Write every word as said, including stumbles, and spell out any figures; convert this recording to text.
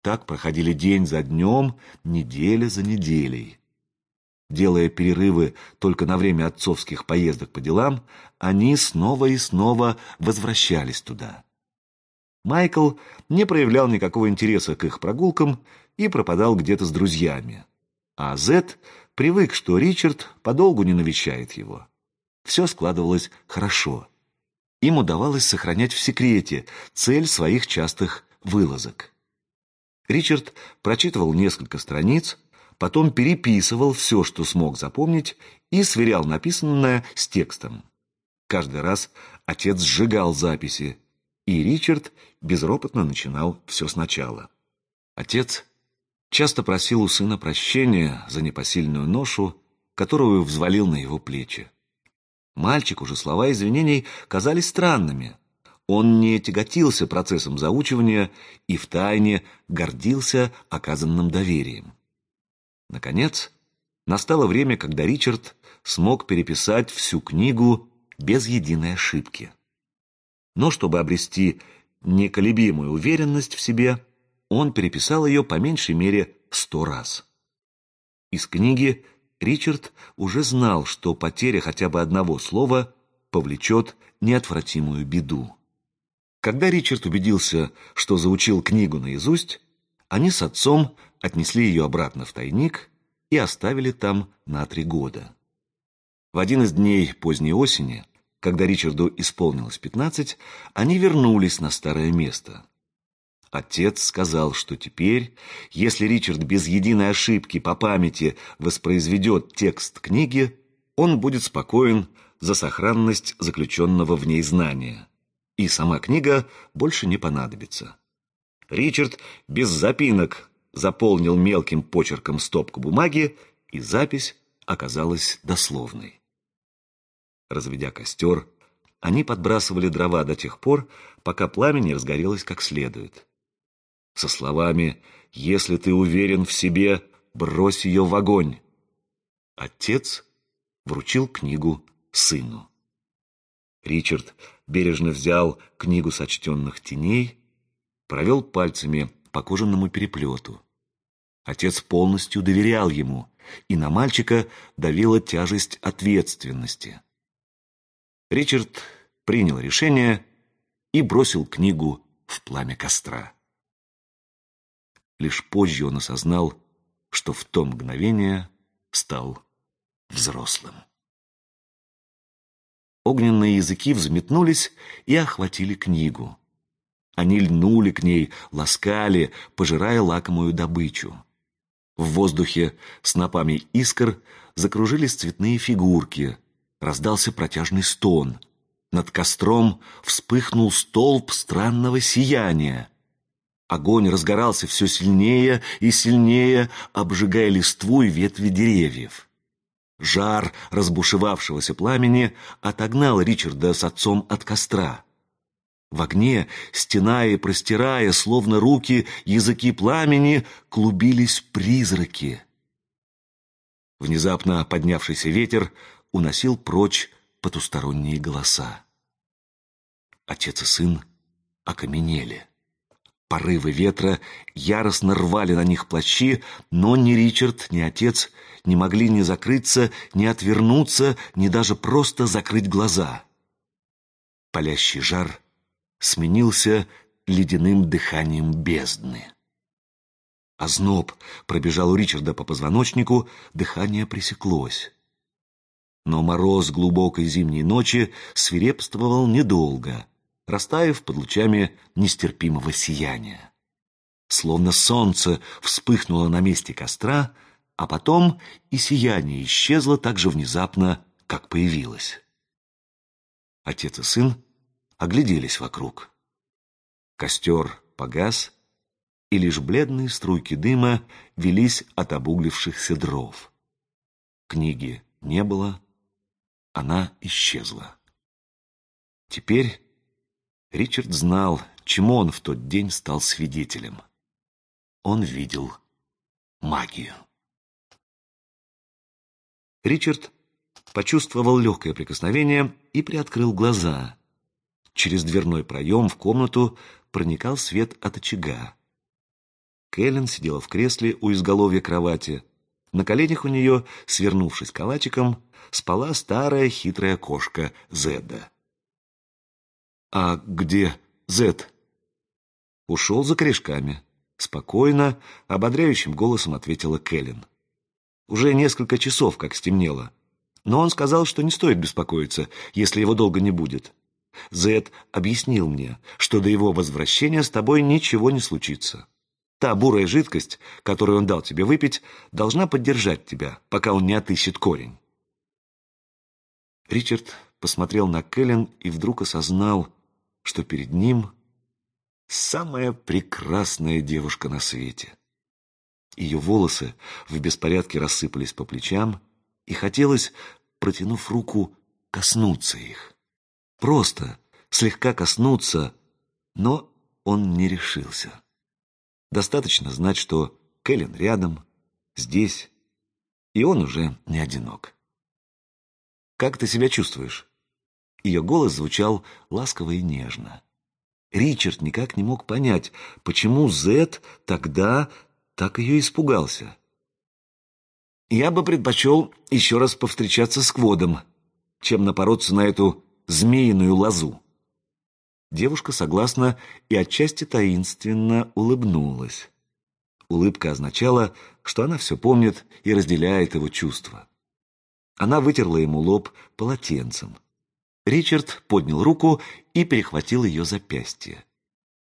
Так проходили день за днем, неделя за неделей. Делая перерывы только на время отцовских поездок по делам, они снова и снова возвращались туда. Майкл не проявлял никакого интереса к их прогулкам и пропадал где-то с друзьями. А Зет привык, что Ричард подолгу не навещает его. Все складывалось хорошо. Им удавалось сохранять в секрете цель своих частых вылазок. Ричард прочитывал несколько страниц, потом переписывал все, что смог запомнить, и сверял написанное с текстом. Каждый раз отец сжигал записи, и Ричард безропотно начинал все сначала. Отец часто просил у сына прощения за непосильную ношу, которую взвалил на его плечи. Мальчику же слова извинений казались странными. Он не тяготился процессом заучивания и втайне гордился оказанным доверием. Наконец, настало время, когда Ричард смог переписать всю книгу без единой ошибки. Но чтобы обрести неколебимую уверенность в себе, он переписал ее по меньшей мере сто раз. Из книги Ричард уже знал, что потеря хотя бы одного слова повлечет неотвратимую беду. Когда Ричард убедился, что заучил книгу наизусть, они с отцом отнесли ее обратно в тайник и оставили там на три года. В один из дней поздней осени, когда Ричарду исполнилось пятнадцать, они вернулись на старое место. Отец сказал, что теперь, если Ричард без единой ошибки по памяти воспроизведет текст книги, он будет спокоен за сохранность заключенного в ней знания, и сама книга больше не понадобится. Ричард без запинок заполнил мелким почерком стопку бумаги, и запись оказалась дословной. Разведя костер, они подбрасывали дрова до тех пор, пока пламя не разгорелось как следует. Со словами «Если ты уверен в себе, брось ее в огонь», отец вручил книгу сыну. Ричард бережно взял книгу сочтенных теней, провел пальцами по кожаному переплету. Отец полностью доверял ему, и на мальчика давила тяжесть ответственности. Ричард принял решение и бросил книгу в пламя костра. Лишь позже он осознал, что в то мгновение стал взрослым. Огненные языки взметнулись и охватили книгу. Они льнули к ней, ласкали, пожирая лакомую добычу. В воздухе снопами искр закружились цветные фигурки, раздался протяжный стон. Над костром вспыхнул столб странного сияния. Огонь разгорался все сильнее и сильнее, обжигая листву и ветви деревьев. Жар разбушевавшегося пламени отогнал Ричарда с отцом от костра. В огне, стеная и простирая, словно руки, языки пламени, клубились призраки. Внезапно поднявшийся ветер уносил прочь потусторонние голоса. Отец и сын окаменели. Порывы ветра яростно рвали на них плащи, но ни Ричард, ни отец не могли ни закрыться, ни отвернуться, ни даже просто закрыть глаза. Палящий жар сменился ледяным дыханием бездны. Озноб пробежал у Ричарда по позвоночнику, дыхание пресеклось. Но мороз глубокой зимней ночи свирепствовал недолго, растаяв под лучами нестерпимого сияния. Словно солнце вспыхнуло на месте костра, а потом и сияние исчезло так же внезапно, как появилось. Отец и сын огляделись вокруг. Костер погас, и лишь бледные струйки дыма велись от обуглившихся дров. Книги не было, она исчезла. Теперь Ричард знал, чему он в тот день стал свидетелем. Он видел магию. Ричард почувствовал легкое прикосновение и приоткрыл глаза. Через дверной проем в комнату проникал свет от очага. Кэлен сидела в кресле у изголовья кровати. На коленях у нее, свернувшись калачиком, спала старая хитрая кошка Зеда. «А где Зед?» «Ушел за корешками», — спокойно, ободряющим голосом ответила Кэлен. «Уже несколько часов, как стемнело. Но он сказал, что не стоит беспокоиться, если его долго не будет. Зед объяснил мне, что до его возвращения с тобой ничего не случится. Та бурая жидкость, которую он дал тебе выпить, должна поддержать тебя, пока он не отыщет корень». Ричард посмотрел на Кэлен и вдруг осознал, что перед ним самая прекрасная девушка на свете. Ее волосы в беспорядке рассыпались по плечам, и хотелось, протянув руку, коснуться их. Просто, слегка коснуться, но он не решился. Достаточно знать, что Кэлен рядом, здесь, и он уже не одинок. «Как ты себя чувствуешь?» Ее голос звучал ласково и нежно. Ричард никак не мог понять, почему Зед тогда так ее испугался. «Я бы предпочел еще раз повстречаться с Кводом, чем напороться на эту змеиную лозу». Девушка согласно и отчасти таинственно улыбнулась. Улыбка означала, что она все помнит и разделяет его чувства. Она вытерла ему лоб полотенцем. Ричард поднял руку и перехватил ее запястье.